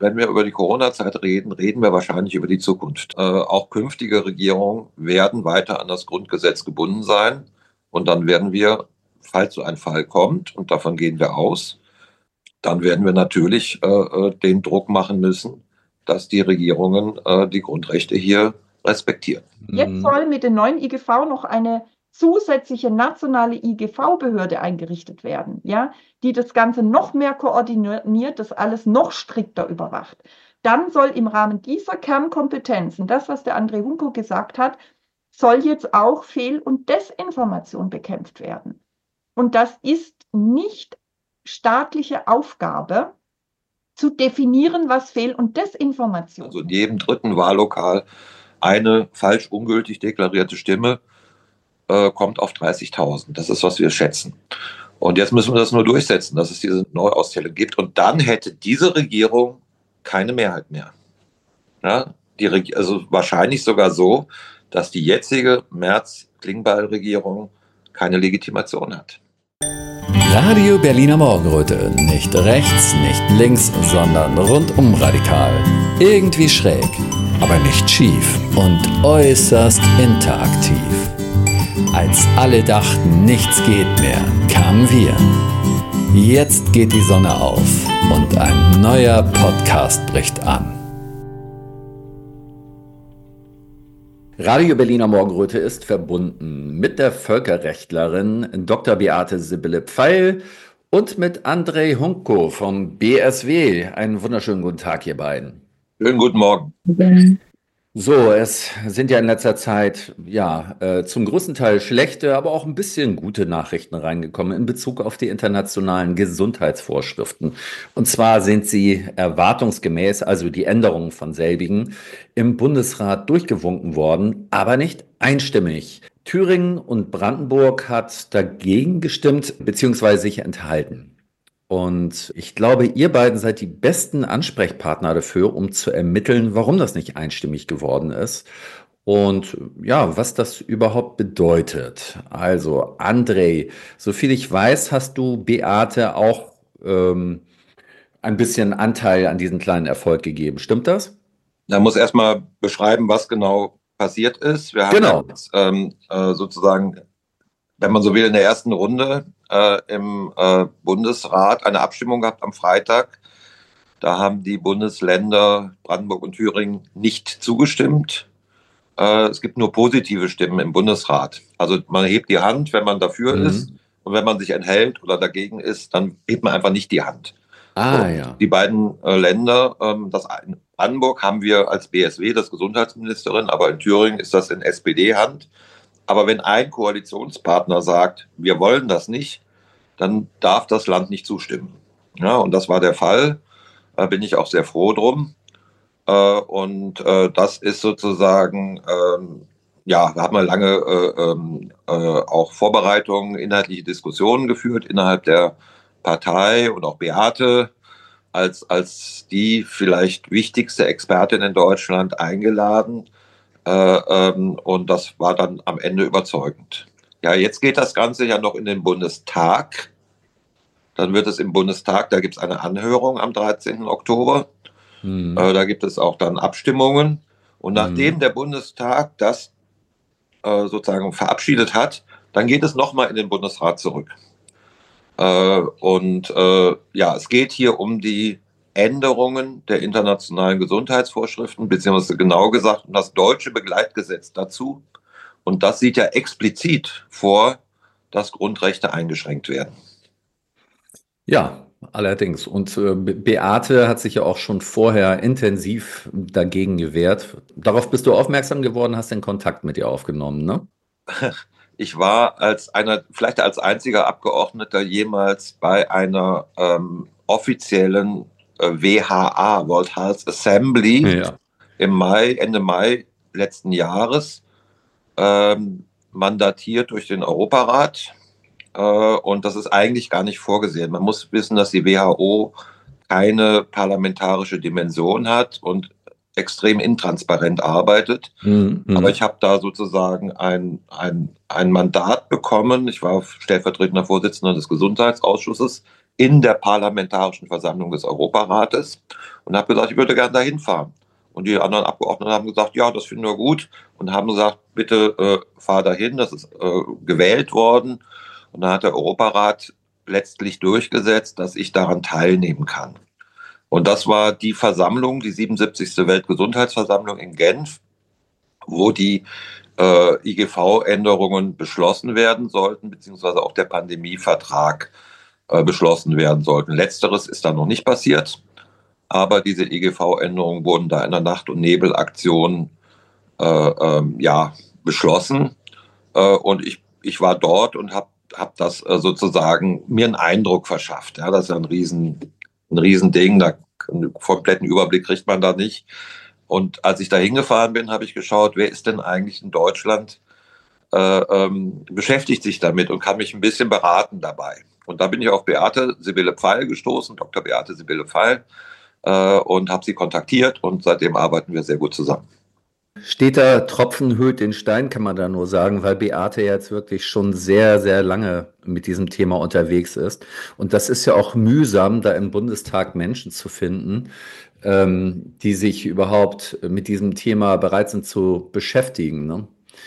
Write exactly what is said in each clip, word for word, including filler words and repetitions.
wenn wir über die Corona-Zeit reden, reden wir wahrscheinlich über die Zukunft. Äh, auch künftige Regierungen werden weiter an das Grundgesetz gebunden sein. Und dann werden wir, falls so ein Fall kommt, und davon gehen wir aus, dann werden wir natürlich äh, den Druck machen müssen, dass die Regierungen äh, die Grundrechte hier respektieren. Jetzt soll mit dem neuen I G V noch eine zusätzliche nationale I G V-Behörde eingerichtet werden, ja, die das Ganze noch mehr koordiniert, das alles noch strikter überwacht. Dann soll im Rahmen dieser Kernkompetenzen, das, was der André Hunko gesagt hat, soll jetzt auch Fehl- und Desinformation bekämpft werden. Und das ist nicht staatliche Aufgabe, zu definieren, was Fehl- und Desinformation ist. Also in jedem dritten Wahllokal eine falsch ungültig deklarierte Stimme äh, kommt auf dreißigtausend. Das ist, was wir schätzen. Und jetzt müssen wir das nur durchsetzen, dass es diese Neuauszählung gibt. Und dann hätte diese Regierung keine Mehrheit mehr. Ja, die Reg- also wahrscheinlich sogar so, dass die jetzige Merz-Klingbeil-Regierung keine Legitimation hat. Radio Berliner Morgenröte. Nicht rechts, nicht links, sondern rundum radikal. Irgendwie schräg, aber nicht schief und äußerst interaktiv. Als alle dachten, nichts geht mehr, kamen wir. Jetzt geht die Sonne auf und ein neuer Podcast bricht an. Radio Berliner Morgenröte ist verbunden mit der Völkerrechtlerin Doktor Beate Sibylle Pfeil und mit André Hunko vom B S W. Einen wunderschönen guten Tag, ihr beiden. Schönen guten Morgen. So, es sind ja in letzter Zeit ja äh, zum größten Teil schlechte, aber auch ein bisschen gute Nachrichten reingekommen in Bezug auf die internationalen Gesundheitsvorschriften. Und zwar sind sie erwartungsgemäß, also die Änderungen von selbigen, im Bundesrat durchgewunken worden, aber nicht einstimmig. Thüringen und Brandenburg hat dagegen gestimmt bzw. sich enthalten. Und ich glaube, ihr beiden seid die besten Ansprechpartner dafür, um zu ermitteln, warum das nicht einstimmig geworden ist und ja, was das überhaupt bedeutet. Also, André, soviel ich weiß, hast du Beate auch ähm, ein bisschen Anteil an diesem kleinen Erfolg gegeben. Stimmt das? Da muss erstmal beschreiben, was genau passiert ist. Wir haben Genau. ja jetzt, ähm, äh, sozusagen, wenn man so will, in der ersten Runde äh, im äh, Bundesrat eine Abstimmung gehabt am Freitag. Da haben die Bundesländer Brandenburg und Thüringen nicht zugestimmt. Äh, es gibt nur positive Stimmen im Bundesrat. Also man hebt die Hand, wenn man dafür Mhm. ist. Und wenn man sich enthält oder dagegen ist, dann hebt man einfach nicht die Hand. Ah, Und ja. die beiden äh, Länder, ähm, das in Brandenburg haben wir als B S W, das Gesundheitsministerin, aber in Thüringen ist das in S P D-Hand. Aber wenn ein Koalitionspartner sagt, wir wollen das nicht, dann darf das Land nicht zustimmen. Ja, und das war der Fall. Da bin ich auch sehr froh drum. Äh, und äh, das ist sozusagen, ähm, ja, da haben wir lange äh, ähm, äh, auch Vorbereitungen, inhaltliche Diskussionen geführt innerhalb der Partei und auch Beate als, als die vielleicht wichtigste Expertin in Deutschland eingeladen. Äh, ähm, und das war dann am Ende überzeugend. Ja, jetzt geht das Ganze ja noch in den Bundestag. Dann wird es im Bundestag, da gibt es eine Anhörung am dreizehnten Oktober. Mhm. Äh, da gibt es auch dann Abstimmungen. Und nachdem Mhm. der Bundestag das äh, sozusagen verabschiedet hat, dann geht es nochmal in den Bundesrat zurück. Äh, und äh, ja, es geht hier um die Änderungen der internationalen Gesundheitsvorschriften, beziehungsweise genau gesagt um das deutsche Begleitgesetz dazu. Und das sieht ja explizit vor, dass Grundrechte eingeschränkt werden. Ja, allerdings. Und äh, Be- Beate hat sich ja auch schon vorher intensiv dagegen gewehrt. Darauf bist du aufmerksam geworden, hast den Kontakt mit ihr aufgenommen, ne? Ich war als einer, vielleicht als einziger Abgeordneter jemals bei einer ähm, offiziellen äh, W H A, World Health Assembly, Ja. im Mai, Ende Mai letzten Jahres, ähm, mandatiert durch den Europarat. Äh, und das ist eigentlich gar nicht vorgesehen. Man muss wissen, dass die W H O keine parlamentarische Dimension hat und extrem intransparent arbeitet. Mhm. Aber Mhm. ich habe da sozusagen ein, ein, ein Mandat bekommen. Ich war stellvertretender Vorsitzender des Gesundheitsausschusses in der Parlamentarischen Versammlung des Europarates und habe gesagt, ich würde gerne dahin fahren. Und die anderen Abgeordneten haben gesagt, ja, das finden wir gut und haben gesagt, bitte äh, fahr dahin, das ist äh, gewählt worden. Und dann hat der Europarat letztlich durchgesetzt, dass ich daran teilnehmen kann. Und das war die Versammlung, die siebenundsiebzigste Weltgesundheitsversammlung in Genf, wo die äh, I G V-Änderungen beschlossen werden sollten, beziehungsweise auch der Pandemievertrag äh, beschlossen werden sollten. Letzteres ist dann noch nicht passiert, aber diese I G V-Änderungen wurden da in der Nacht- und Nebelaktion äh, ähm, ja, beschlossen. Äh, und ich, ich war dort und habe hab das äh, sozusagen mir einen Eindruck verschafft. Ja, das ist ja ein riesen, ein Riesending, da einen kompletten Überblick kriegt man da nicht. Und als ich da hingefahren bin, habe ich geschaut, wer ist denn eigentlich in Deutschland äh, ähm, beschäftigt sich damit und kann mich ein bisschen beraten dabei. Und da bin ich auf Beate Sibylle Pfeil gestoßen, Doktor Beate Sibylle Pfeil, äh, und habe sie kontaktiert und seitdem arbeiten wir sehr gut zusammen. Steter Tropfen höhlt den Stein, kann man da nur sagen, weil Beate jetzt wirklich schon sehr, sehr lange mit diesem Thema unterwegs ist. Und das ist ja auch mühsam, da im Bundestag Menschen zu finden, ähm, die sich überhaupt mit diesem Thema bereit sind zu beschäftigen, ne?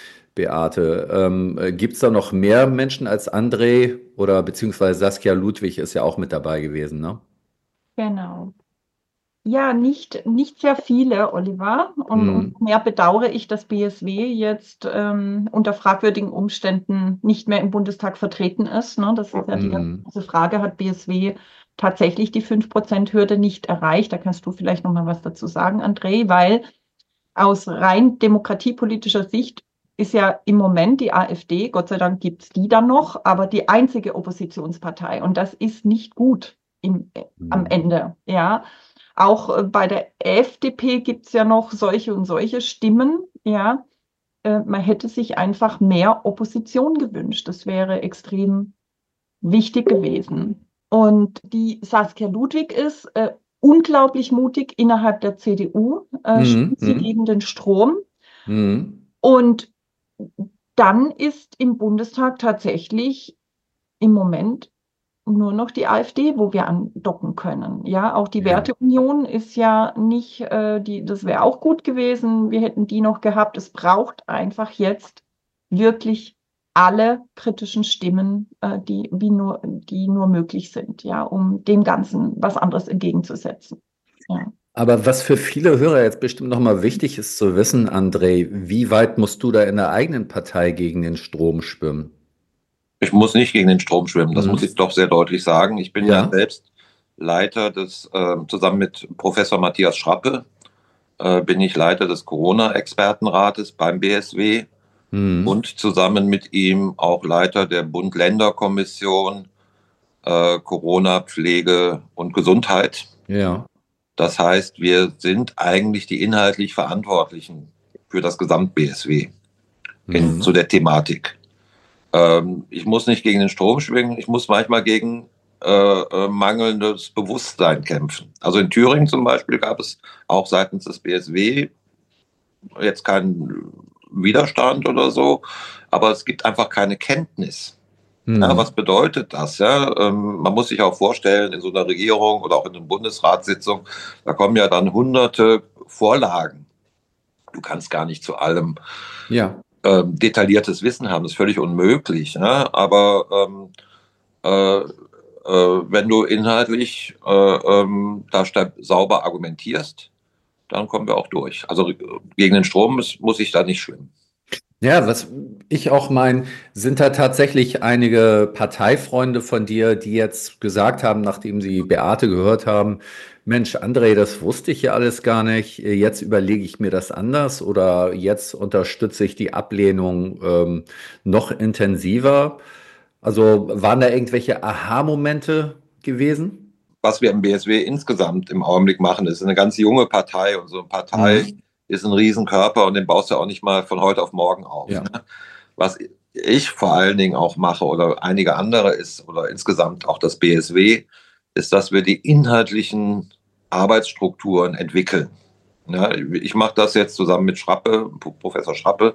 Beate, ähm, gibt es da noch mehr Menschen als André oder beziehungsweise Saskia Ludwig ist ja auch mit dabei gewesen, ne? Genau. Ja, nicht, nicht sehr viele, Oliver. Und Mhm. umso mehr bedauere ich, dass B S W jetzt ähm, unter fragwürdigen Umständen nicht mehr im Bundestag vertreten ist. Ne? Das ist ja die Mhm. große Frage, hat B S W tatsächlich die fünf Prozent Hürde nicht erreicht? Da kannst du vielleicht noch mal was dazu sagen, André, weil aus rein demokratiepolitischer Sicht ist ja im Moment die AfD, Gott sei Dank gibt es die dann noch, aber die einzige Oppositionspartei. Und das ist nicht gut im, äh, am Mhm. Ende. Ja. Auch äh, bei der F D P gibt es ja noch solche und solche Stimmen. Ja. Äh, man hätte sich einfach mehr Opposition gewünscht. Das wäre extrem wichtig gewesen. Und die Saskia Ludwig ist äh, unglaublich mutig innerhalb der C D U, äh, Mhm. stimmt sie Mhm. gegen den Strom. Mhm. Und dann ist im Bundestag tatsächlich im Moment nur noch die AfD, wo wir andocken können. Ja, auch die Ja. Werteunion ist ja nicht, äh, die, das wäre auch gut gewesen. Wir hätten die noch gehabt. Es braucht einfach jetzt wirklich alle kritischen Stimmen, äh, die, wie nur, die nur möglich sind, ja, um dem Ganzen was anderes entgegenzusetzen. Ja. Aber was für viele Hörer jetzt bestimmt nochmal wichtig ist zu wissen, André, wie weit musst du da in der eigenen Partei gegen den Strom schwimmen? Ich muss nicht gegen den Strom schwimmen, das muss Mhm. ich doch sehr deutlich sagen. Ich bin ja Ja. selbst Leiter des, äh, zusammen mit Professor Matthias Schrappe, äh, bin ich Leiter des Corona-Expertenrates beim B S W Mhm. und zusammen mit ihm auch Leiter der Bund-Länder-Kommission äh, Corona, Pflege und Gesundheit. Ja. Das heißt, wir sind eigentlich die inhaltlich Verantwortlichen für das Gesamt-B S W in, Mhm. zu der Thematik. Ähm, ich muss nicht gegen den Strom schwingen, ich muss manchmal gegen äh, äh, mangelndes Bewusstsein kämpfen. Also in Thüringen zum Beispiel gab es auch seitens des B S W jetzt keinen Widerstand oder so, aber es gibt einfach keine Kenntnis. Mhm. Ja, was bedeutet das? Ja? Ähm, man muss sich auch vorstellen, in so einer Regierung oder auch in einer Bundesratssitzung, da kommen ja dann hunderte Vorlagen. Du kannst gar nicht zu allem Ja. ähm, detailliertes Wissen haben, das ist völlig unmöglich. Ja? Aber ähm, äh, äh, wenn du inhaltlich äh, ähm, da sauber argumentierst, dann kommen wir auch durch. Also gegen den Strom muss, muss ich da nicht schwimmen. Ja, was ich auch meine, sind da tatsächlich einige Parteifreunde von dir, die jetzt gesagt haben, nachdem sie Beate gehört haben, Mensch, André, das wusste ich ja alles gar nicht, jetzt überlege ich mir das anders oder jetzt unterstütze ich die Ablehnung ähm, noch intensiver. Also waren da irgendwelche Aha-Momente gewesen? Was wir im B S W insgesamt im Augenblick machen, ist eine ganz junge Partei und so eine Partei Mhm. ist ein Riesenkörper und den baust du auch nicht mal von heute auf morgen auf. Ja. Ne? Was ich vor allen Dingen auch mache oder einige andere ist oder insgesamt auch das B S W, ist, dass wir die inhaltlichen Arbeitsstrukturen entwickeln. Ja, ich mache das jetzt zusammen mit Schrappe, Professor Schrappe,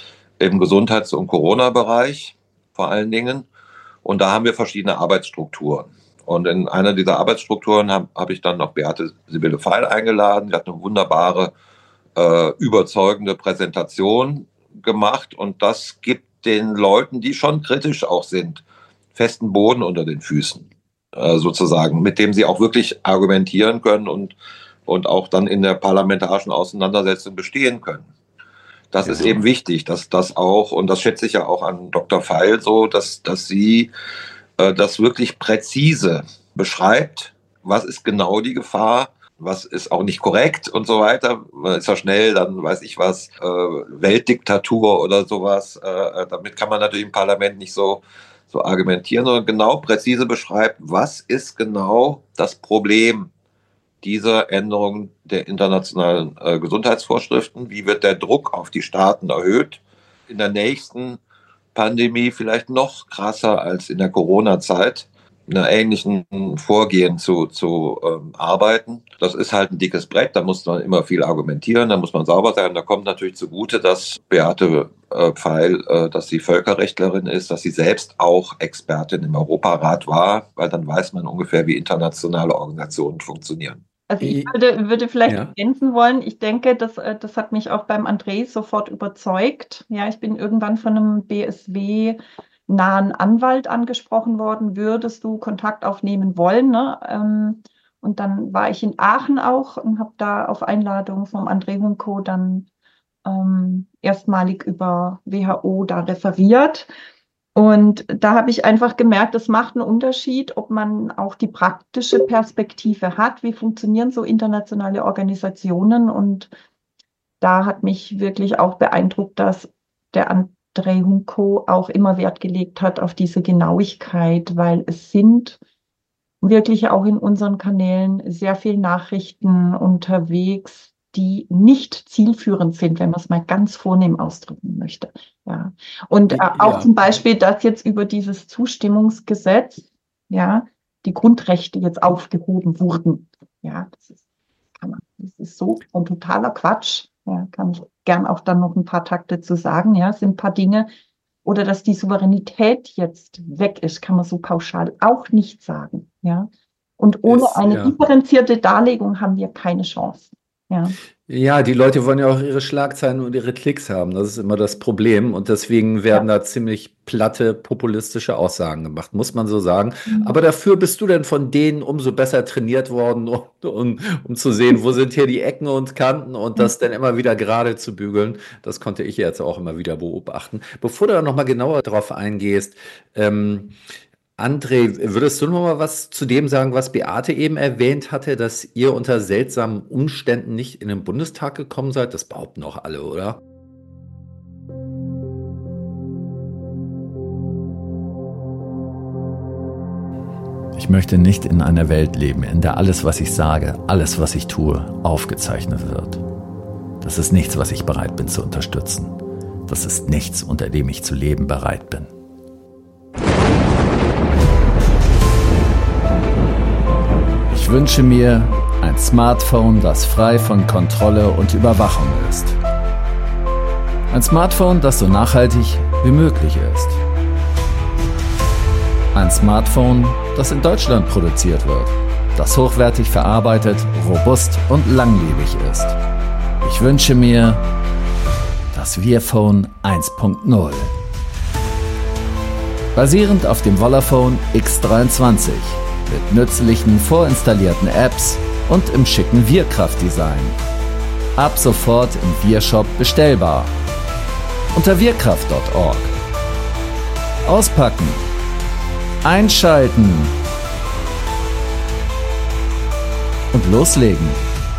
im Gesundheits- und Corona-Bereich vor allen Dingen. Und da haben wir verschiedene Arbeitsstrukturen. Und in einer dieser Arbeitsstrukturen habe hab ich dann noch Beate Sibylle Pfeil eingeladen. Die hat eine wunderbare, äh, überzeugende Präsentation gemacht. Und das gibt den Leuten, die schon kritisch auch sind, festen Boden unter den Füßen, äh, sozusagen, mit dem sie auch wirklich argumentieren können und, und auch dann in der parlamentarischen Auseinandersetzung bestehen können. Das ja. ist eben wichtig, dass das auch, und das schätze ich ja auch an Doktor Pfeil so, dass, dass sie äh, das wirklich präzise beschreibt, was ist genau die Gefahr, was ist auch nicht korrekt und so weiter. Man ist ja schnell, dann weiß ich was, äh, Weltdiktatur oder sowas. Äh, damit kann man natürlich im Parlament nicht so, so argumentieren, sondern genau präzise beschreibt, was ist genau das Problem dieser Änderung der internationalen äh, Gesundheitsvorschriften. Wie wird der Druck auf die Staaten erhöht? In der nächsten Pandemie vielleicht noch krasser als in der Corona-Zeit, in einer ähnlichen Vorgehen zu, zu ähm, arbeiten. Das ist halt ein dickes Brett, da muss man immer viel argumentieren, da muss man sauber sein. Da kommt natürlich zugute, dass Beate äh, Pfeil, äh, dass sie Völkerrechtlerin ist, dass sie selbst auch Expertin im Europarat war, weil dann weiß man ungefähr, wie internationale Organisationen funktionieren. Also ich würde, würde vielleicht ja. ergänzen wollen, ich denke, das, das hat mich auch beim André sofort überzeugt. Ja, ich bin irgendwann von einem B S W-nahen Anwalt angesprochen worden, würdest du Kontakt aufnehmen wollen? Ne? Und dann war ich in Aachen auch und habe da auf Einladung vom André Hunko dann ähm, erstmalig über W H O da referiert. Und da habe ich einfach gemerkt, es macht einen Unterschied, ob man auch die praktische Perspektive hat, wie funktionieren so internationale Organisationen. Und da hat mich wirklich auch beeindruckt, dass der André Hunko auch immer Wert gelegt hat auf diese Genauigkeit, weil es sind wirklich auch in unseren Kanälen sehr viele Nachrichten unterwegs, die nicht zielführend sind, wenn man es mal ganz vornehm ausdrücken möchte. Ja. Und äh, auch ja. zum Beispiel, dass jetzt über dieses Zustimmungsgesetz, ja, die Grundrechte jetzt aufgehoben wurden. Ja, das ist, kann man, das ist so ein totaler Quatsch. Ja, kann ich gern auch dann noch ein paar Takte zu sagen. Ja, es sind ein paar Dinge. Oder dass die Souveränität jetzt weg ist, kann man so pauschal auch nicht sagen. Ja. Und ohne ist, eine ja. differenzierte Darlegung haben wir keine Chance. Ja. Ja, die Leute wollen ja auch ihre Schlagzeilen und ihre Klicks haben. Das ist immer das Problem. Und deswegen werden ja. da ziemlich platte, populistische Aussagen gemacht, muss man so sagen. Mhm. Aber dafür bist du denn von denen umso besser trainiert worden, um, um, um zu sehen, wo sind hier die Ecken und Kanten und das dann immer wieder gerade zu bügeln. Das konnte ich jetzt auch immer wieder beobachten. Bevor du da nochmal genauer drauf eingehst, ähm, André, würdest du noch mal was zu dem sagen, was Beate eben erwähnt hatte, dass ihr unter seltsamen Umständen nicht in den Bundestag gekommen seid? Das behaupten auch alle, oder? Ich möchte nicht in einer Welt leben, in der alles, was ich sage, alles, was ich tue, aufgezeichnet wird. Das ist nichts, was ich bereit bin zu unterstützen. Das ist nichts, unter dem ich zu leben bereit bin. Ich wünsche mir ein Smartphone, das frei von Kontrolle und Überwachung ist. Ein Smartphone, das so nachhaltig wie möglich ist. Ein Smartphone, das in Deutschland produziert wird, das hochwertig verarbeitet, robust und langlebig ist. Ich wünsche mir das Wir-Phone eins Punkt null. Basierend auf dem Vollaphone X dreiundzwanzig. Mit nützlichen vorinstallierten Apps und im schicken Wir-Kraft-Design. Ab sofort im Wir-Shop bestellbar. Unter wirkraft punkt org. Auspacken. Einschalten. Und loslegen.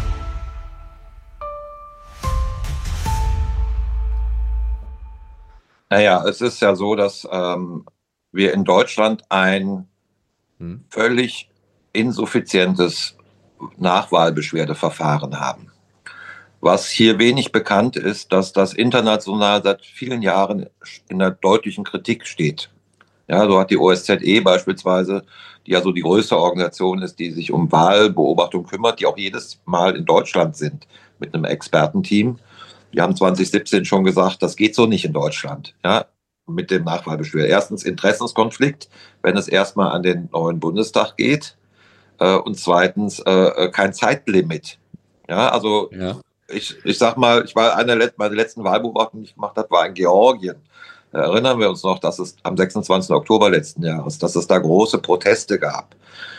Naja, es ist ja so, dass ähm, wir in Deutschland ein völlig insuffizientes Nachwahlbeschwerdeverfahren haben. Was hier wenig bekannt ist, dass das international seit vielen Jahren in der deutlichen Kritik steht. Ja, so hat die O S Z E beispielsweise, die ja so die größte Organisation ist, die sich um Wahlbeobachtung kümmert, die auch jedes Mal in Deutschland sind mit einem Expertenteam. Die haben zwanzig siebzehn schon gesagt, das geht so nicht in Deutschland. Ja, mit dem Nachwahlbeschwerde. Erstens Interessenskonflikt, wenn es erstmal an den neuen Bundestag geht. Äh, und zweitens äh, kein Zeitlimit. Ja, also Ja. ich, ich sag mal, ich war eine der meine letzten Wahlbeobachtungen, die ich gemacht habe, war in Georgien. Da erinnern wir uns noch, dass es am sechsundzwanzigsten Oktober letzten Jahres, dass es da große Proteste gab.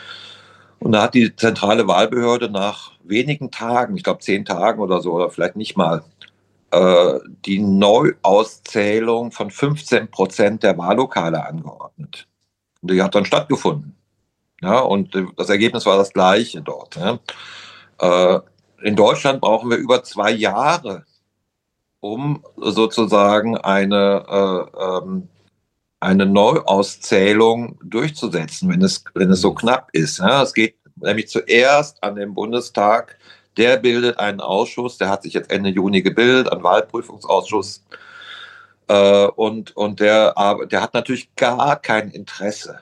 Und da hat die zentrale Wahlbehörde nach wenigen Tagen, ich glaube zehn Tagen oder so, oder vielleicht nicht mal, äh, die Neuauszählung von fünfzehn Prozent der Wahllokale angeordnet. Und die hat dann stattgefunden. Ja, und das Ergebnis war das gleiche dort. Ja. Äh, in Deutschland brauchen wir über zwei Jahre, um sozusagen eine, äh, ähm, eine Neuauszählung durchzusetzen, wenn es, wenn es so knapp ist. Ja. Es geht nämlich zuerst an den Bundestag, der bildet einen Ausschuss, der hat sich jetzt Ende Juni gebildet, einen Wahlprüfungsausschuss. Äh, und und der, der hat natürlich gar kein Interesse.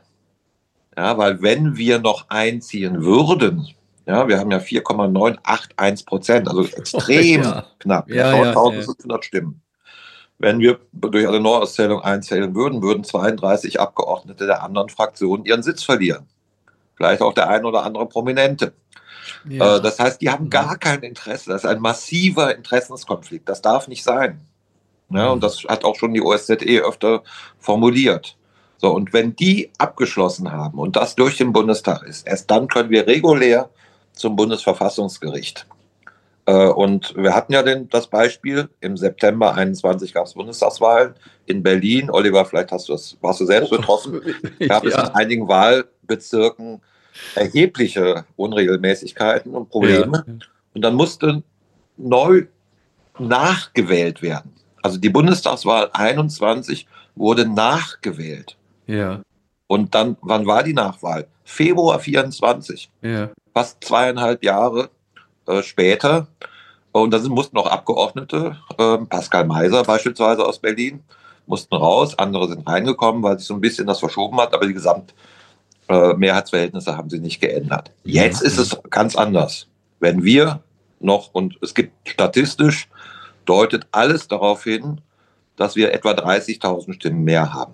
Ja, weil wenn wir noch einziehen würden, ja, wir haben ja vier Komma neun acht eins Prozent, also extrem Ja. knapp, Ja, ja, ja, neuntausendfünfhundert Stimmen. Wenn wir durch eine Neuauszählung einzählen würden, würden zweiunddreißig Abgeordnete der anderen Fraktionen ihren Sitz verlieren. Vielleicht auch der ein oder andere Prominente. Ja. Äh, das heißt, die haben gar kein Interesse. Das ist ein massiver Interessenskonflikt. Das darf nicht sein. Ja, und das hat auch schon die O S Z E öfter formuliert. So, und wenn die abgeschlossen haben und das durch den Bundestag ist, erst dann können wir regulär zum Bundesverfassungsgericht. Äh, und wir hatten ja den, das Beispiel, im September einundzwanzig gab es Bundestagswahlen in Berlin. Oliver, vielleicht hast du das, warst du selbst betroffen. Gab es Ja. in einigen Wahlbezirken erhebliche Unregelmäßigkeiten und Probleme. Ja. Und dann musste neu nachgewählt werden. Also die Bundestagswahl einundzwanzig wurde nachgewählt. Ja. Und dann, wann war die Nachwahl? Februar vierundzwanzig, Ja. fast zweieinhalb Jahre äh, später. Und da sind, mussten auch Abgeordnete, äh, Pascal Meiser beispielsweise aus Berlin, mussten raus. Andere sind reingekommen, weil sich so ein bisschen das verschoben hat. Aber die Gesamtmehrheitsverhältnisse äh, haben sie nicht geändert. Jetzt ist es ganz anders. Wenn wir noch, und es gibt statistisch, deutet alles darauf hin, dass wir etwa dreißigtausend Stimmen mehr haben.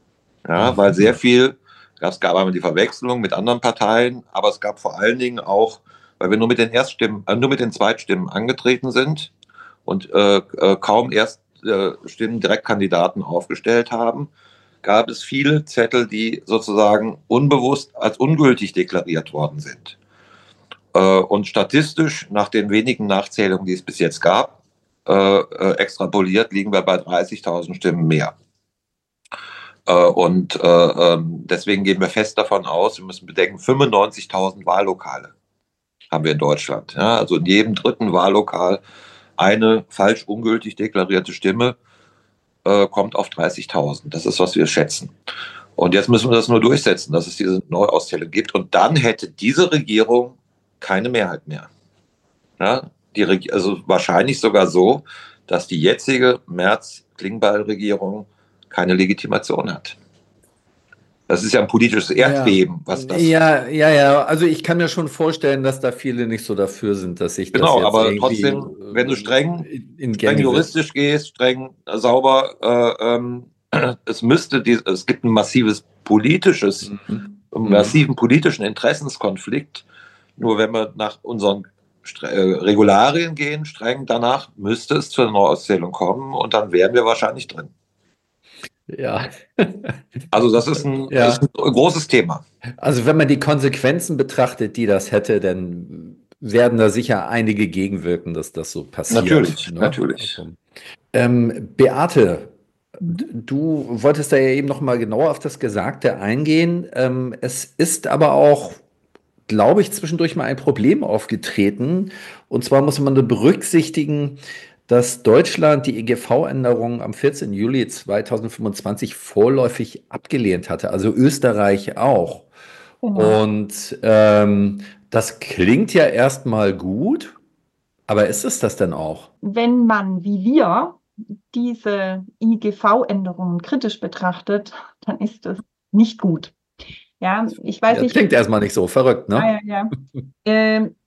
Ja, weil sehr viel, es gab einmal die Verwechslung mit anderen Parteien, aber es gab vor allen Dingen auch, weil wir nur mit den Erststimmen, äh, nur mit den Zweitstimmen angetreten sind und äh, äh, kaum Erststimmen Direktkandidaten aufgestellt haben, gab es viele Zettel, die sozusagen unbewusst als ungültig deklariert worden sind. Äh, und statistisch, nach den wenigen Nachzählungen, die es bis jetzt gab, äh, äh, extrapoliert, liegen wir bei dreißigtausend Stimmen mehr. Und äh, deswegen gehen wir fest davon aus, wir müssen bedenken, fünfundneunzigtausend Wahllokale haben wir in Deutschland. Ja, also in jedem dritten Wahllokal eine falsch ungültig deklarierte Stimme äh, kommt auf dreißigtausend. Das ist, was wir schätzen. Und jetzt müssen wir das nur durchsetzen, dass es diese Neuauszählung gibt. Und dann hätte diese Regierung keine Mehrheit mehr. Ja, die Reg- also wahrscheinlich sogar so, dass die jetzige Merz-Klingbeil-Regierung keine Legitimation hat. Das ist ja ein politisches Erdbeben, ja. was das... Ja, ja, ja. Also ich kann mir schon vorstellen, dass da viele nicht so dafür sind, dass ich genau, das jetzt aber irgendwie, trotzdem, wenn du streng, in streng juristisch gehst, streng äh, sauber, äh, ähm, es müsste, die, es gibt ein massives politisches, Mhm. einen massiven politischen Interessenskonflikt. Nur wenn wir nach unseren Stre- äh, Regularien gehen, streng danach, müsste es zu einer Neuauszählung kommen und dann wären wir wahrscheinlich drin. Ja. Also das ist ein, Ja. ist ein großes Thema. Also wenn man die Konsequenzen betrachtet, die das hätte, dann werden da sicher einige gegenwirken, dass das so passiert. Natürlich, ne? natürlich. Also, ähm, Beate, d- du wolltest da ja eben noch mal genauer auf das Gesagte eingehen. Ähm, es ist aber auch, glaube ich, zwischendurch mal ein Problem aufgetreten. Und zwar muss man da berücksichtigen, dass Deutschland die E G V-Änderung am vierzehnten Juli zweitausendfünfundzwanzig vorläufig abgelehnt hatte, also Österreich auch. Genau. Und ähm, das klingt ja erstmal gut, aber ist es das denn auch? Wenn man, wie wir, diese I G V-Änderungen kritisch betrachtet, dann ist das nicht gut. Ja, ich weiß Ja, nicht. klingt erstmal nicht so verrückt, Ah, ne? ja, ja. Ähm,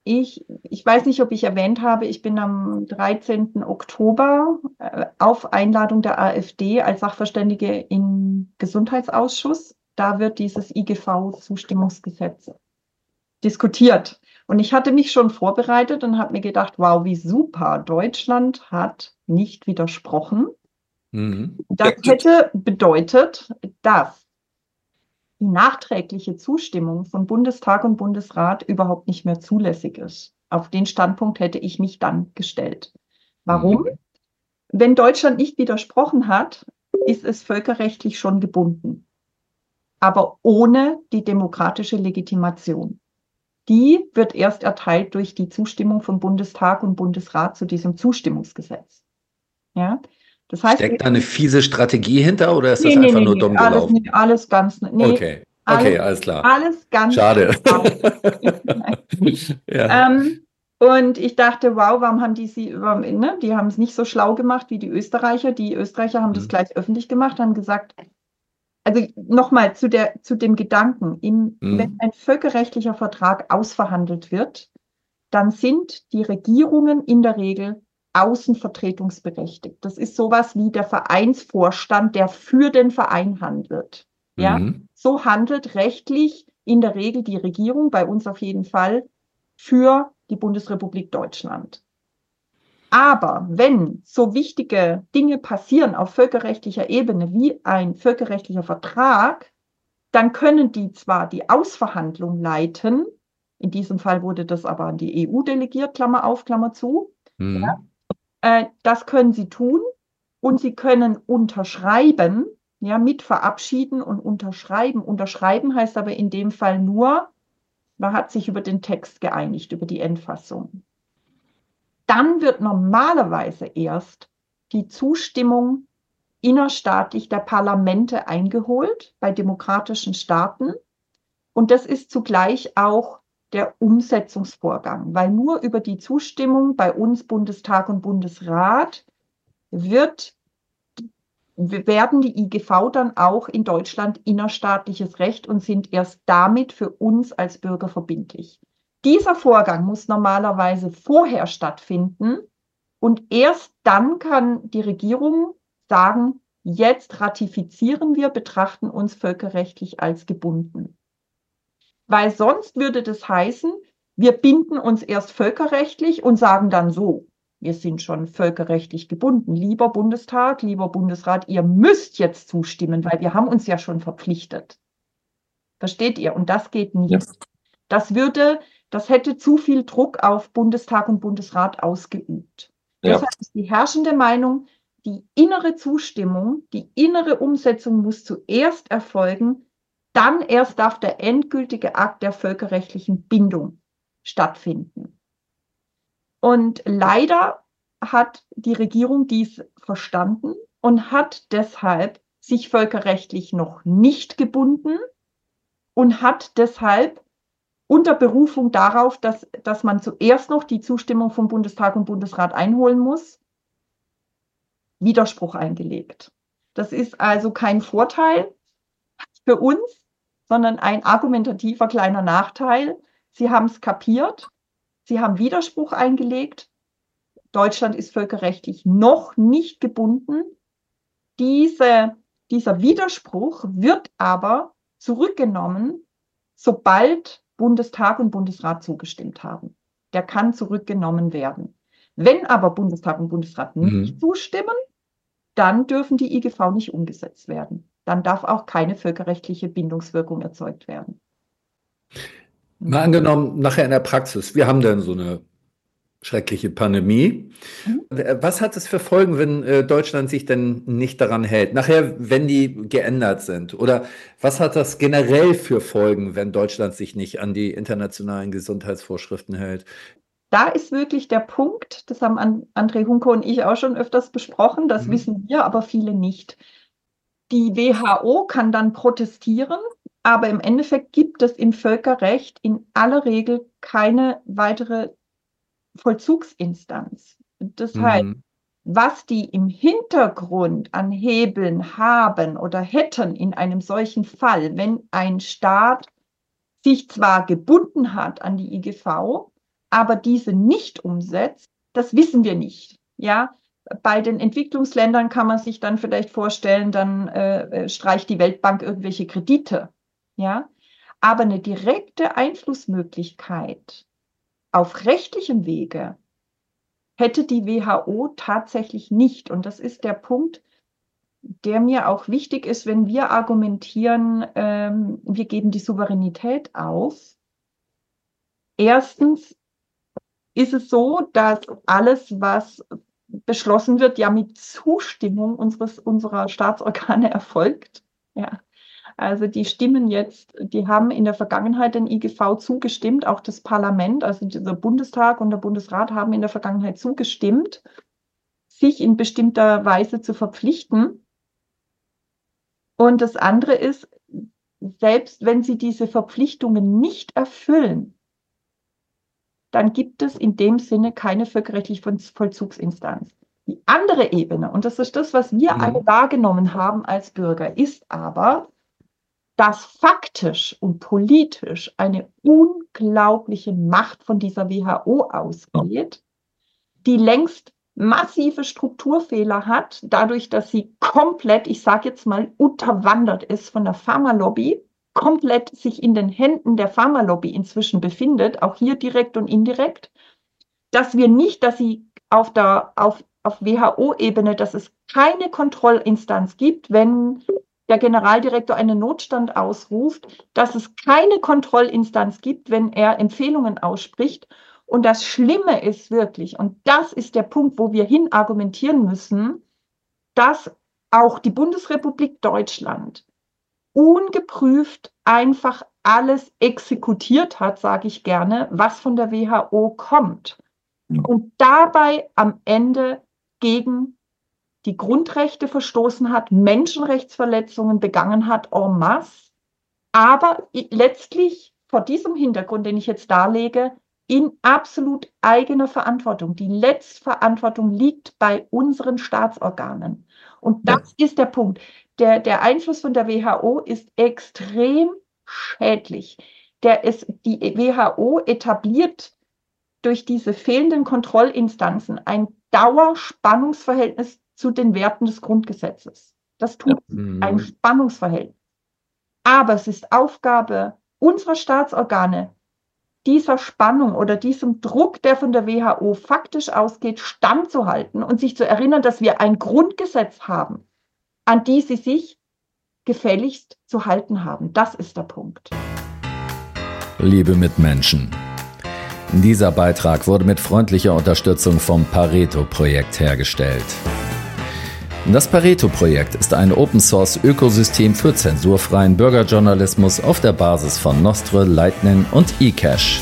ich, ich weiß nicht, ob ich erwähnt habe, ich bin am dreizehnten Oktober äh, auf Einladung der AfD als Sachverständige im Gesundheitsausschuss. Da wird dieses I G V-Zustimmungsgesetz diskutiert. Und ich hatte mich schon vorbereitet und habe mir gedacht, wow, wie super, Deutschland hat nicht widersprochen. Mhm. Das hätte bedeutet, dass die nachträgliche Zustimmung von Bundestag und Bundesrat überhaupt nicht mehr zulässig ist. Auf den Standpunkt hätte ich mich dann gestellt. Warum? Mhm. Wenn Deutschland nicht widersprochen hat, ist es völkerrechtlich schon gebunden, aber ohne die demokratische Legitimation. Die wird erst erteilt durch die Zustimmung von Bundestag und Bundesrat zu diesem Zustimmungsgesetz. Ja? Das heißt, Steckt da eine fiese Strategie hinter oder ist nee, das nee, einfach nee, nur nee, dumm alles, gelaufen? nee, alles ganz, nee, Okay, okay, alles, alles klar. alles ganz Schade. klar. Ja. Ähm, und ich dachte, wow, warum haben die sie über, ne? Die haben es nicht so schlau gemacht wie die Österreicher. Die Österreicher haben das Mhm. gleich öffentlich gemacht, haben gesagt, also nochmal zu der, zu dem Gedanken, im, Mhm. wenn ein völkerrechtlicher Vertrag ausverhandelt wird, dann sind die Regierungen in der Regel außenvertretungsberechtigt. Das ist sowas wie der Vereinsvorstand, der für den Verein handelt. Ja? Mhm. So handelt rechtlich in der Regel die Regierung, bei uns auf jeden Fall, für die Bundesrepublik Deutschland. Aber wenn so wichtige Dinge passieren auf völkerrechtlicher Ebene wie ein völkerrechtlicher Vertrag, dann können die zwar die Ausverhandlung leiten, in diesem Fall wurde das aber an die E U delegiert, Klammer auf, Klammer zu, Mhm. ja, äh, das können sie tun und sie können unterschreiben, ja, mit verabschieden und unterschreiben. Unterschreiben heißt aber in dem Fall nur, man hat sich über den Text geeinigt, über die Endfassung. Dann wird normalerweise erst die Zustimmung innerstaatlich der Parlamente eingeholt bei demokratischen Staaten. Und das ist zugleich auch der Umsetzungsvorgang, weil nur über die Zustimmung bei uns Bundestag und Bundesrat wird, werden die I G V dann auch in Deutschland innerstaatliches Recht und sind erst damit für uns als Bürger verbindlich. Dieser Vorgang muss normalerweise vorher stattfinden und erst dann kann die Regierung sagen, jetzt ratifizieren wir, betrachten uns völkerrechtlich als gebunden. Weil sonst würde das heißen, wir binden uns erst völkerrechtlich und sagen dann so, wir sind schon völkerrechtlich gebunden. Lieber Bundestag, lieber Bundesrat, ihr müsst jetzt zustimmen, weil wir haben uns ja schon verpflichtet. Versteht ihr? Und das geht nicht. Ja. Das würde, das hätte zu viel Druck auf Bundestag und Bundesrat ausgeübt. Ja. Deshalb ist die herrschende Meinung, die innere Zustimmung, die innere Umsetzung muss zuerst erfolgen, dann erst darf der endgültige Akt der völkerrechtlichen Bindung stattfinden. Und leider hat die Regierung dies verstanden und hat deshalb sich völkerrechtlich noch nicht gebunden und hat deshalb unter Berufung darauf, dass, dass man zuerst noch die Zustimmung vom Bundestag und Bundesrat einholen muss, Widerspruch eingelegt. Das ist also kein Vorteil für uns, sondern ein argumentativer kleiner Nachteil. Sie haben es kapiert, sie haben Widerspruch eingelegt. Deutschland ist völkerrechtlich noch nicht gebunden. Diese, dieser Widerspruch wird aber zurückgenommen, sobald Bundestag und Bundesrat zugestimmt haben. Der kann zurückgenommen werden. Wenn aber Bundestag und Bundesrat nicht Mhm. zustimmen, dann dürfen die I G V nicht umgesetzt werden. Dann darf auch keine völkerrechtliche Bindungswirkung erzeugt werden. Mal angenommen, nachher in der Praxis, wir haben dann so eine schreckliche Pandemie. Mhm. Was hat es für Folgen, wenn äh, Deutschland sich denn nicht daran hält? Nachher, wenn die geändert sind? Oder was hat das generell für Folgen, wenn Deutschland sich nicht an die internationalen Gesundheitsvorschriften hält? Da ist wirklich der Punkt, das haben An- André Hunke und ich auch schon öfters besprochen, das Mhm. wissen wir, aber viele nicht. Die W H O kann dann protestieren, aber im Endeffekt gibt es im Völkerrecht in aller Regel keine weitere Vollzugsinstanz. Das heißt, Mhm. was die im Hintergrund an Hebeln haben oder hätten in einem solchen Fall, wenn ein Staat sich zwar gebunden hat an die I G V, aber diese nicht umsetzt, das wissen wir nicht. Ja, bei den Entwicklungsländern kann man sich dann vielleicht vorstellen, dann äh, streicht die Weltbank irgendwelche Kredite. Ja, aber eine direkte Einflussmöglichkeit auf rechtlichem Wege hätte die W H O tatsächlich nicht. Und das ist der Punkt, der mir auch wichtig ist, wenn wir argumentieren, ähm, wir geben die Souveränität auf. Erstens ist es so, dass alles, was beschlossen wird, ja mit Zustimmung unseres, unserer Staatsorgane erfolgt. Ja. Also die stimmen jetzt, die haben in der Vergangenheit den I G V zugestimmt, auch das Parlament, also der Bundestag und der Bundesrat haben in der Vergangenheit zugestimmt, sich in bestimmter Weise zu verpflichten. Und das andere ist, selbst wenn sie diese Verpflichtungen nicht erfüllen, dann gibt es in dem Sinne keine völkerrechtliche Vollzugsinstanz. Die andere Ebene, und das ist das, was wir mhm. alle wahrgenommen haben als Bürger, ist aber, dass faktisch und politisch eine unglaubliche Macht von dieser W H O ausgeht, die längst massive Strukturfehler hat, dadurch, dass sie komplett, ich sage jetzt mal, unterwandert ist von der Pharmalobby, komplett sich in den Händen der Pharmalobby inzwischen befindet, auch hier direkt und indirekt, dass wir nicht, dass sie auf der auf, auf W H O-Ebene, dass es keine Kontrollinstanz gibt, wenn der Generaldirektor einen Notstand ausruft, dass es keine Kontrollinstanz gibt, wenn er Empfehlungen ausspricht. Und das Schlimme ist wirklich, und das ist der Punkt, wo wir hin argumentieren müssen, dass auch die Bundesrepublik Deutschland ungeprüft einfach alles exekutiert hat, sage ich gerne, was von der W H O kommt. Und dabei am Ende gegen die Grundrechte verstoßen hat, Menschenrechtsverletzungen begangen hat en masse, aber letztlich vor diesem Hintergrund, den ich jetzt darlege, in absolut eigener Verantwortung. Die Letztverantwortung liegt bei unseren Staatsorganen. Und das ja. ist der Punkt. Der, der Einfluss von der W H O ist extrem schädlich. Der ist, die W H O etabliert durch diese fehlenden Kontrollinstanzen ein Dauerspannungsverhältnis zu den Werten des Grundgesetzes. Das tut ja. ein Spannungsverhältnis. Aber es ist Aufgabe unserer Staatsorgane, dieser Spannung oder diesem Druck, der von der W H O faktisch ausgeht, standzuhalten und sich zu erinnern, dass wir ein Grundgesetz haben, an die sie sich gefälligst zu halten haben. Das ist der Punkt. Liebe Mitmenschen, dieser Beitrag wurde mit freundlicher Unterstützung vom Pareto-Projekt hergestellt. Das Pareto-Projekt ist ein Open-Source-Ökosystem für zensurfreien Bürgerjournalismus auf der Basis von Nostr, Lightning und eCash.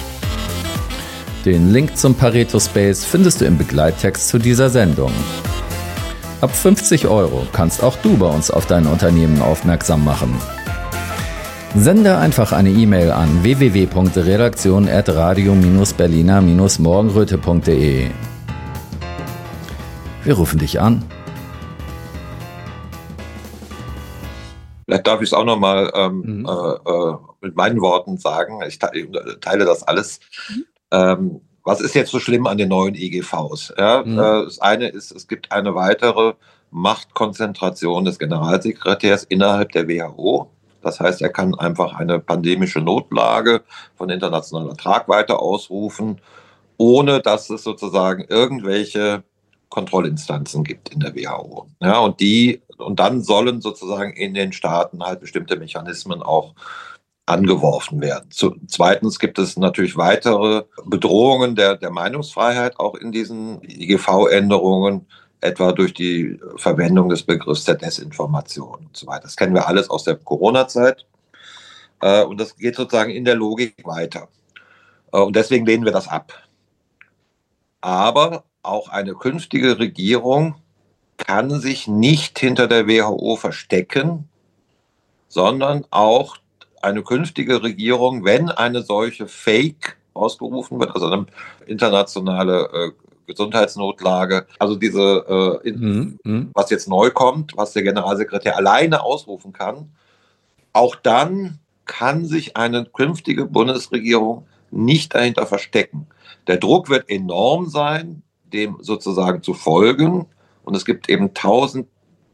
Den Link zum Pareto Space findest du im Begleittext zu dieser Sendung. Ab fünfzig Euro kannst auch du bei uns auf dein Unternehmen aufmerksam machen. Sende einfach eine E-Mail an w w w punkt redaktion at radio berliner morgenröte punkt de. Wir rufen dich an. Vielleicht darf ich es auch nochmal ähm, mhm. äh, mit meinen Worten sagen. Ich teile das alles. Mhm. Ähm, was ist jetzt so schlimm an den neuen I G Vs? Ja, mhm. äh, das eine ist, es gibt eine weitere Machtkonzentration des Generalsekretärs innerhalb der W H O. Das heißt, er kann einfach eine pandemische Notlage von internationaler Tragweite ausrufen, ohne dass es sozusagen irgendwelche Kontrollinstanzen gibt in der W H O. Ja, und die, und dann sollen sozusagen in den Staaten halt bestimmte Mechanismen auch angeworfen werden. Zu, zweitens gibt es natürlich weitere Bedrohungen der, der Meinungsfreiheit auch in diesen I G V-Änderungen, etwa durch die Verwendung des Begriffs der Desinformation und so weiter. Das kennen wir alles aus der Corona-Zeit. Äh, und das geht sozusagen in der Logik weiter. Äh, und deswegen lehnen wir das ab. Aber auch eine künftige Regierung kann sich nicht hinter der W H O verstecken, sondern auch eine künftige Regierung, wenn eine solche Fake ausgerufen wird, also eine internationale äh, Gesundheitsnotlage, also diese, äh, in, mhm. was jetzt neu kommt, was der Generalsekretär alleine ausrufen kann, auch dann kann sich eine künftige Bundesregierung nicht dahinter verstecken. Der Druck wird enorm sein, dem sozusagen zu folgen. Und es gibt eben tausend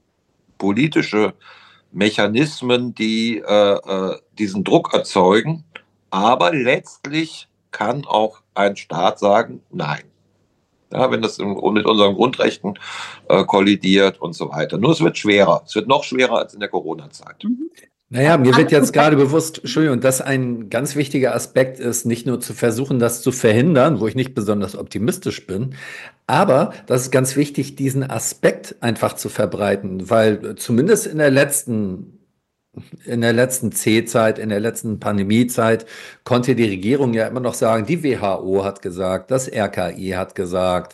politische Mechanismen, die äh, äh, diesen Druck erzeugen. Aber letztlich kann auch ein Staat sagen, nein. Ja, wenn das im, mit unseren Grundrechten äh, kollidiert und so weiter. Nur es wird schwerer. Es wird noch schwerer als in der Corona-Zeit. Mhm. Naja, mir wird jetzt gerade bewusst, Entschuldigung, dass ein ganz wichtiger Aspekt ist, nicht nur zu versuchen, das zu verhindern, wo ich nicht besonders optimistisch bin, aber das ist ganz wichtig, diesen Aspekt einfach zu verbreiten, weil zumindest in der letzten In der letzten C-Zeit, in der letzten Pandemiezeit konnte die Regierung ja immer noch sagen, die W H O hat gesagt, das R K I hat gesagt.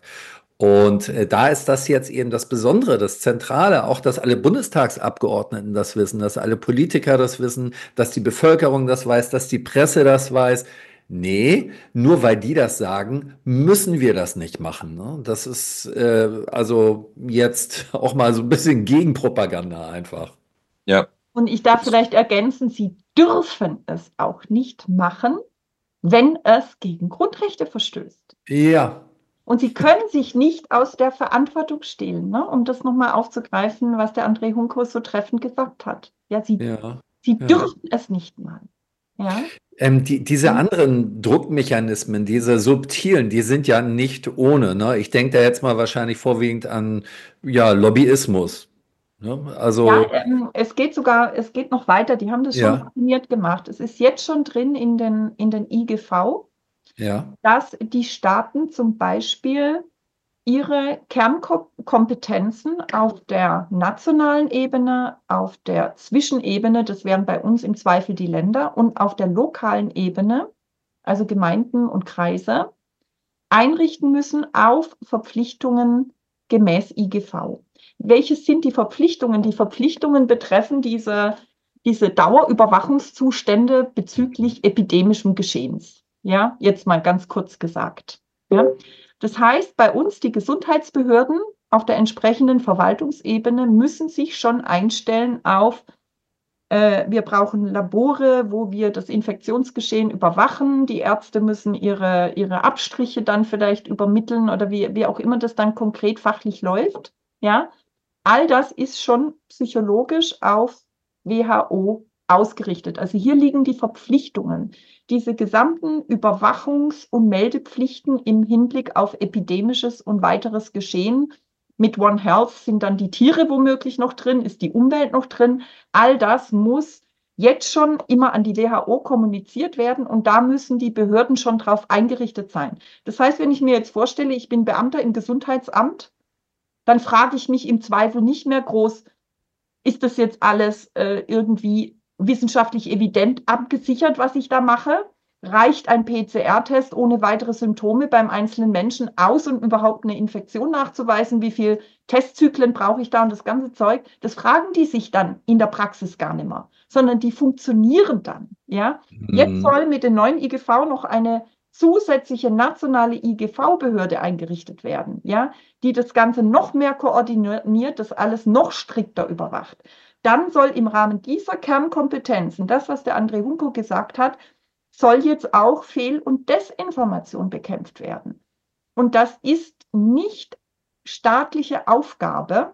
Und äh, da ist das jetzt eben das Besondere, das Zentrale, auch dass alle Bundestagsabgeordneten das wissen, dass alle Politiker das wissen, dass die Bevölkerung das weiß, dass die Presse das weiß. Nee, nur weil die das sagen, müssen wir das nicht machen. Ne? Das ist äh, also jetzt auch mal so ein bisschen Gegenpropaganda einfach. Ja. Und ich darf vielleicht ergänzen, Sie dürfen es auch nicht machen, wenn es gegen Grundrechte verstößt. Ja. Und Sie können sich nicht aus der Verantwortung stehlen, ne? Um das nochmal aufzugreifen, was der André Hunko so treffend gesagt hat. Ja, Sie, Ja, Sie ja. dürfen es nicht mal. Ja? Ähm, die, diese anderen Druckmechanismen, diese subtilen, die sind ja nicht ohne. Ne? Ich denke da jetzt mal wahrscheinlich vorwiegend an ja, Lobbyismus. Ne? Also, Ja, ähm, es geht sogar, es geht noch weiter. Die haben das schon ja, raffiniert gemacht. Es ist jetzt schon drin in den, in den I G V, ja, dass die Staaten zum Beispiel ihre Kernkompetenzen auf der nationalen Ebene, auf der Zwischenebene, das wären bei uns im Zweifel die Länder, und auf der lokalen Ebene, also Gemeinden und Kreise, einrichten müssen auf Verpflichtungen gemäß I G V. Welches sind die Verpflichtungen? Die Verpflichtungen betreffen diese, diese Dauerüberwachungszustände bezüglich epidemischem Geschehens. Ja, jetzt mal ganz kurz gesagt. Ja. Das heißt, bei uns die Gesundheitsbehörden auf der entsprechenden Verwaltungsebene müssen sich schon einstellen auf, äh, wir brauchen Labore, wo wir das Infektionsgeschehen überwachen. Die Ärzte müssen ihre, ihre Abstriche dann vielleicht übermitteln oder wie, wie auch immer das dann konkret fachlich läuft. Ja, all das ist schon psychologisch auf W H O ausgerichtet. Also hier liegen die Verpflichtungen. Diese gesamten Überwachungs- und Meldepflichten im Hinblick auf epidemisches und weiteres Geschehen. Mit One Health sind dann die Tiere womöglich noch drin, ist die Umwelt noch drin. All das muss jetzt schon immer an die W H O kommuniziert werden und da müssen die Behörden schon drauf eingerichtet sein. Das heißt, wenn ich mir jetzt vorstelle, ich bin Beamter im Gesundheitsamt, dann frage ich mich im Zweifel nicht mehr groß, ist das jetzt alles äh, irgendwie wissenschaftlich evident abgesichert, was ich da mache? Reicht ein P C R-Test ohne weitere Symptome beim einzelnen Menschen aus, um überhaupt eine Infektion nachzuweisen? Wie viele Testzyklen brauche ich da und das ganze Zeug? Das fragen die sich dann in der Praxis gar nicht mehr, sondern die funktionieren dann. Ja? mhm. Jetzt soll mit dem neuen I G V noch eine zusätzliche nationale I G V-Behörde eingerichtet werden, ja, die das Ganze noch mehr koordiniert, das alles noch strikter überwacht. Dann soll im Rahmen dieser Kernkompetenzen, das, was der André Hunko gesagt hat, soll jetzt auch Fehl- und Desinformation bekämpft werden. Und das ist nicht staatliche Aufgabe,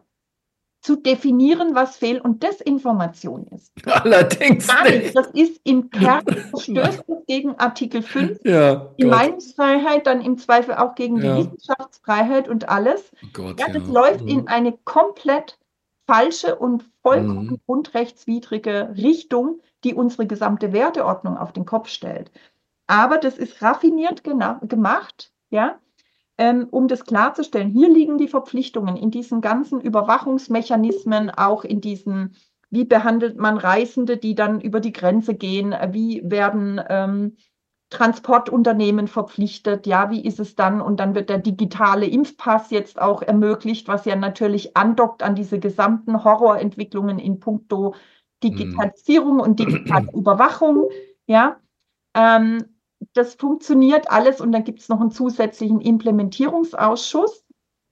zu definieren, was Fehl- und Desinformation ist. Allerdings Gar nicht. nicht. Das ist im Kern, verstößt es gegen Artikel fünf, Ja, die Gott. Meinungsfreiheit, dann im Zweifel auch gegen Ja. die Wissenschaftsfreiheit und alles. Oh Gott, Ja, das ja. läuft Mhm. in eine komplett falsche und vollkommen Mhm. grundrechtswidrige Richtung, die unsere gesamte Werteordnung auf den Kopf stellt. Aber das ist raffiniert gena- gemacht, ja, ähm, um das klarzustellen. Hier liegen die Verpflichtungen in diesen ganzen Überwachungsmechanismen, auch in diesen, wie behandelt man Reisende, die dann über die Grenze gehen, wie werden ähm, Transportunternehmen verpflichtet, ja, wie ist es dann? Und dann wird der digitale Impfpass jetzt auch ermöglicht, was ja natürlich andockt an diese gesamten Horrorentwicklungen in puncto Digitalisierung und digitale Überwachung, ja. Ähm, das funktioniert alles und dann gibt es noch einen zusätzlichen Implementierungsausschuss.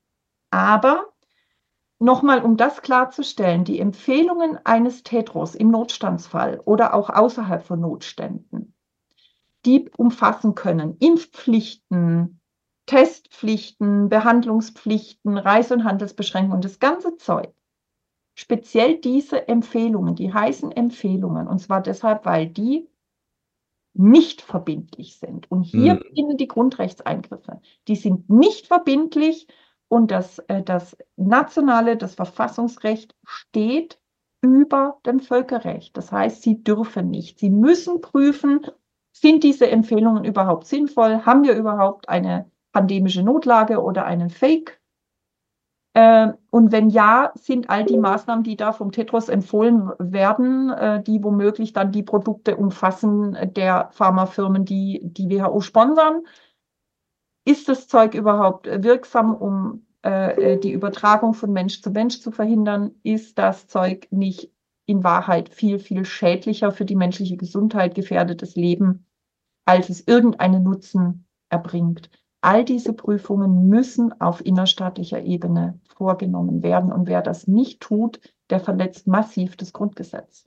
Aber nochmal, um das klarzustellen, die Empfehlungen eines TETROS im Notstandsfall oder auch außerhalb von Notständen die umfassen können Impfpflichten, Testpflichten, Behandlungspflichten, Reise- und Handelsbeschränkungen, das ganze Zeug. Speziell diese Empfehlungen, die heißen Empfehlungen, und zwar deshalb, weil die nicht verbindlich sind. Und hier Hm. beginnen die Grundrechtseingriffe. Die sind nicht verbindlich und das, äh, das nationale, das Verfassungsrecht steht über dem Völkerrecht. Das heißt, sie dürfen nicht. Sie müssen prüfen, sind diese Empfehlungen überhaupt sinnvoll? Haben wir überhaupt eine pandemische Notlage oder einen Fake? Äh, und wenn ja, sind all die Maßnahmen, die da vom Tedros empfohlen werden, äh, die womöglich dann die Produkte umfassen der Pharmafirmen, die die W H O sponsern, ist das Zeug überhaupt wirksam, um äh, die Übertragung von Mensch zu Mensch zu verhindern? Ist das Zeug nicht in Wahrheit viel, viel schädlicher für die menschliche Gesundheit, gefährdetes Leben, als es irgendeinen Nutzen erbringt? All diese Prüfungen müssen auf innerstaatlicher Ebene vorgenommen werden. Und wer das nicht tut, der verletzt massiv das Grundgesetz.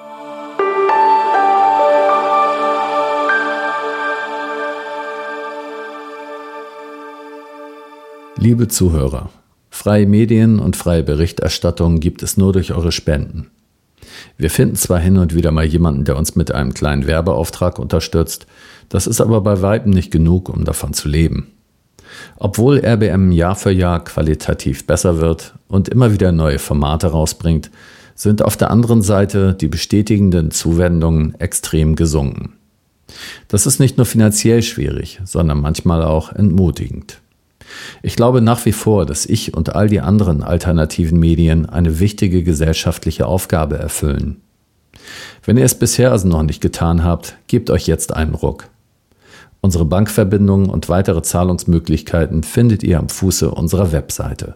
Liebe Zuhörer, freie Medien und freie Berichterstattung gibt es nur durch eure Spenden. Wir finden zwar hin und wieder mal jemanden, der uns mit einem kleinen Werbeauftrag unterstützt, das ist aber bei weitem nicht genug, um davon zu leben. Obwohl R B M Jahr für Jahr qualitativ besser wird und immer wieder neue Formate rausbringt, sind auf der anderen Seite die bestätigenden Zuwendungen extrem gesunken. Das ist nicht nur finanziell schwierig, sondern manchmal auch entmutigend. Ich glaube nach wie vor, dass ich und all die anderen alternativen Medien eine wichtige gesellschaftliche Aufgabe erfüllen. Wenn ihr es bisher also noch nicht getan habt, gebt euch jetzt einen Ruck. Unsere Bankverbindungen und weitere Zahlungsmöglichkeiten findet ihr am Fuße unserer Webseite.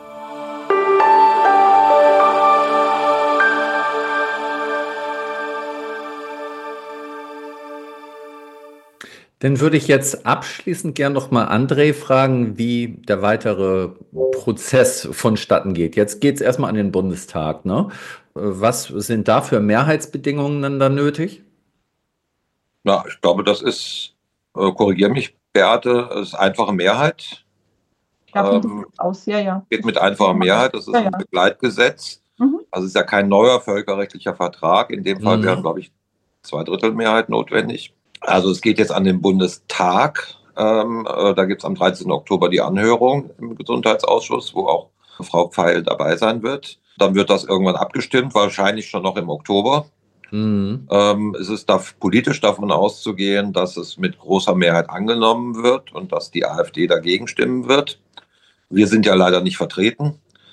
Dann würde ich jetzt abschließend gern noch mal André fragen, wie der weitere Prozess vonstatten geht. Jetzt geht es erstmal an den Bundestag, ne? Was sind da für Mehrheitsbedingungen dann da nötig? Na, ich glaube, das ist, äh, korrigiere mich, Beate, das ist einfache Mehrheit. Ja, Ähm, aus, ja, ja. geht mit einfacher Mehrheit, das ist Ja, ja. ein Begleitgesetz. Mhm. Also es ist ja kein neuer völkerrechtlicher Vertrag. In dem Fall Mhm. wären, glaube ich, zwei Drittel Mehrheit notwendig. Also es geht jetzt an den Bundestag. Ähm, äh, da gibt es am dreizehnten Oktober die Anhörung im Gesundheitsausschuss, wo auch Frau Pfeil dabei sein wird. Dann wird das irgendwann abgestimmt, wahrscheinlich schon noch im Oktober. Mhm. Ähm, es ist da politisch davon auszugehen, dass es mit großer Mehrheit angenommen wird und dass die AfD dagegen stimmen wird. Wir sind ja leider nicht vertreten.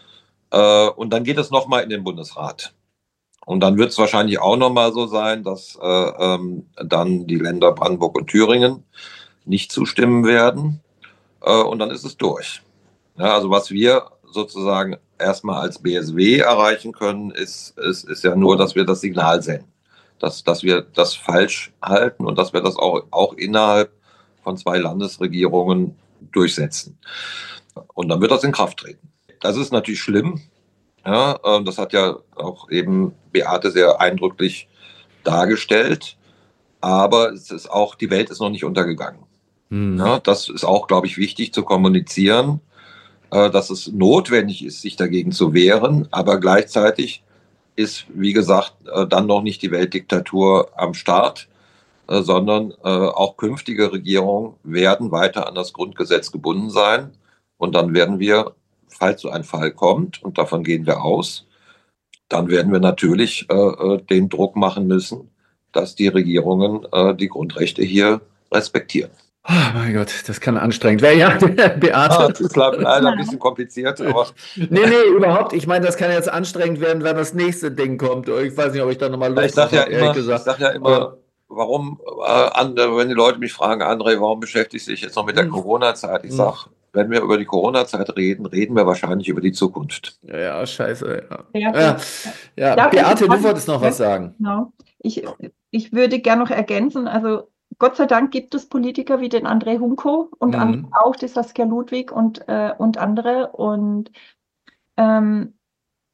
Äh, und dann geht es nochmal in den Bundesrat. Und dann wird es wahrscheinlich auch nochmal so sein, dass äh, ähm, dann die Länder Brandenburg und Thüringen nicht zustimmen werden. Äh, und dann ist es durch. Ja, also was wir sozusagen erstmal als B S W erreichen können, ist, ist, ist ja nur, dass wir das Signal senden. Dass, dass wir das falsch halten und dass wir das auch, auch innerhalb von zwei Landesregierungen durchsetzen. Und dann wird das in Kraft treten. Das ist natürlich schlimm. Ja, das hat ja auch eben Beate sehr eindrücklich dargestellt. Aber es ist auch, die Welt ist noch nicht untergegangen. Mhm. Ja, das ist auch, glaube ich, wichtig zu kommunizieren, dass es notwendig ist, sich dagegen zu wehren. Aber gleichzeitig ist, wie gesagt, dann noch nicht die Weltdiktatur am Start, sondern auch künftige Regierungen werden weiter an das Grundgesetz gebunden sein. Und dann werden wir, falls so ein Fall kommt, und davon gehen wir aus, dann werden wir natürlich äh, den Druck machen müssen, dass die Regierungen äh, die Grundrechte hier respektieren. Oh mein Gott, das kann anstrengend werden. Ja, Beate. Ah, das ist leider ein bisschen kompliziert, aber. Nee, nee, überhaupt. Ich meine, das kann jetzt anstrengend werden, wenn das nächste Ding kommt. Ich weiß nicht, ob ich da nochmal Lust Ich sage ja, habe, ehrlich immer, gesagt. ich sag ja immer, warum, äh, wenn die Leute mich fragen, André, warum beschäftigst du dich jetzt noch mit der Hm. Corona-Zeit? Ich Hm. sage, wenn wir über die Corona-Zeit reden, reden wir wahrscheinlich über die Zukunft. Ja, ja, scheiße. Ja, Ja, ja, ja. Darf ich Beate, du fragen? wolltest noch was sagen. Genau. Ich, ich würde gerne noch ergänzen, also Gott sei Dank gibt es Politiker wie den André Hunko und Mhm. andere, auch die Saskia Ludwig und, äh, und andere. Und ähm,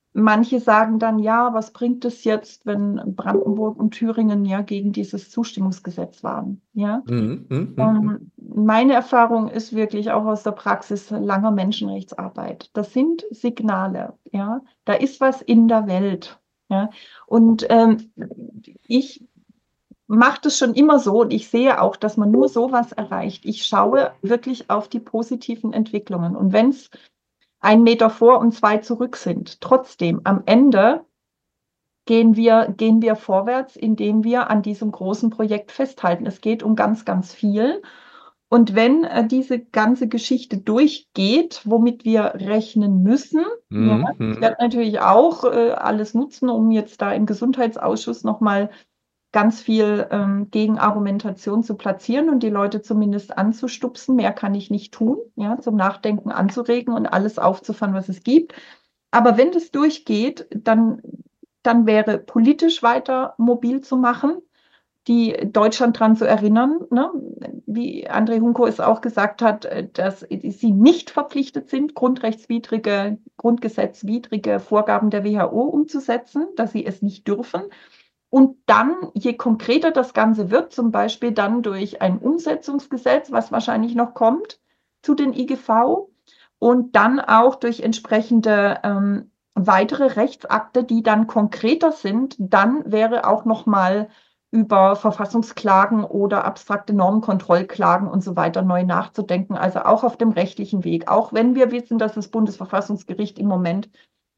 manche sagen dann, ja, was bringt es jetzt, wenn Brandenburg und Thüringen ja gegen dieses Zustimmungsgesetz waren? Ja? Mhm, mhm, Ähm, meine Erfahrung ist wirklich auch aus der Praxis langer Menschenrechtsarbeit. Das sind Signale, ja. Da ist was in der Welt, ja. Und ähm, ich mache das schon immer so und ich sehe auch, dass man nur sowas erreicht. Ich schaue wirklich auf die positiven Entwicklungen. Und wenn es ein Meter vor und zwei zurück sind, trotzdem am Ende gehen wir, gehen wir vorwärts, indem wir an diesem großen Projekt festhalten. Es geht um ganz, ganz viel. Und wenn äh, diese ganze Geschichte durchgeht, womit wir rechnen müssen, mhm. ja, ich werde natürlich auch äh, alles nutzen, um jetzt da im Gesundheitsausschuss nochmal ganz viel ähm, Gegenargumentation zu platzieren und die Leute zumindest anzustupsen. Mehr kann ich nicht tun, ja, zum Nachdenken anzuregen und alles aufzufahren, was es gibt. Aber wenn das durchgeht, dann, dann wäre politisch weiter mobil zu machen, die Deutschland daran zu erinnern, ne? Wie André Hunko es auch gesagt hat, dass sie nicht verpflichtet sind, grundrechtswidrige, grundgesetzwidrige Vorgaben der W H O umzusetzen, dass sie es nicht dürfen. Und dann, je konkreter das Ganze wird, zum Beispiel dann durch ein Umsetzungsgesetz, was wahrscheinlich noch kommt zu den I G V, und dann auch durch entsprechende ähm, weitere Rechtsakte, die dann konkreter sind, dann wäre auch noch mal über Verfassungsklagen oder abstrakte Normenkontrollklagen und so weiter neu nachzudenken, also auch auf dem rechtlichen Weg. Auch wenn wir wissen, dass das Bundesverfassungsgericht im Moment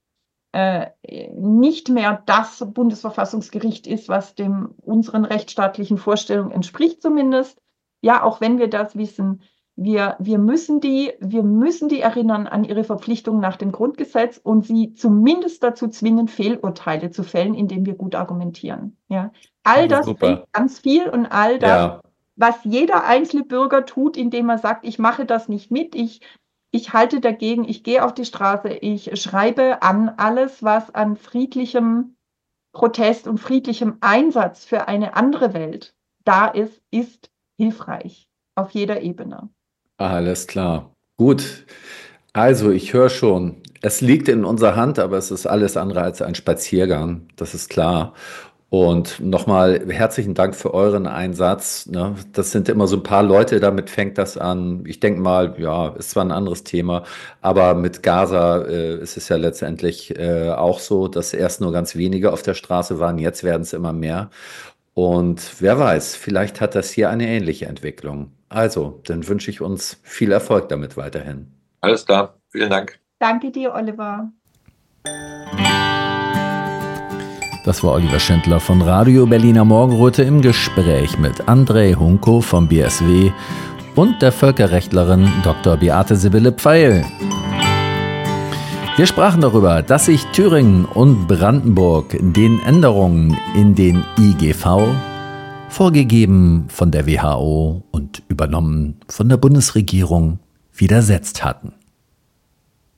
Äh, nicht mehr das Bundesverfassungsgericht ist, was dem unseren rechtsstaatlichen Vorstellungen entspricht zumindest. Ja, auch wenn wir das wissen, wir, wir müssen die, wir müssen die erinnern an ihre Verpflichtungen nach dem Grundgesetz und sie zumindest dazu zwingen, Fehlurteile zu fällen, indem wir gut argumentieren. Ja, all das Super. bringt ganz viel und all das, Ja. was jeder einzelne Bürger tut, indem er sagt, ich mache das nicht mit, ich Ich halte dagegen, ich gehe auf die Straße, ich schreibe an alles, was an friedlichem Protest und friedlichem Einsatz für eine andere Welt da ist, ist hilfreich auf jeder Ebene. Alles klar. Gut. Also, ich höre schon, es liegt in unserer Hand, aber es ist alles andere als ein Spaziergang. Das ist klar. Und nochmal herzlichen Dank für euren Einsatz. Ne? Das sind immer so ein paar Leute, damit fängt das an. Ich denke mal, ja, ist zwar ein anderes Thema, aber mit Gaza äh, ist es ja letztendlich äh, auch so, dass erst nur ganz wenige auf der Straße waren, jetzt werden es immer mehr. Und wer weiß, vielleicht hat das hier eine ähnliche Entwicklung. Also, dann wünsche ich uns viel Erfolg damit weiterhin. Alles klar, vielen Dank. Danke dir, Oliver. Das war Oliver Schindler von Radio Berliner Morgenröte im Gespräch mit André Hunko vom B S W und der Völkerrechtlerin Doktor Beate Sibylle Pfeil. Wir sprachen darüber, dass sich Thüringen und Brandenburg den Änderungen in den I G V, vorgegeben von der W H O und übernommen von der Bundesregierung, widersetzt hatten.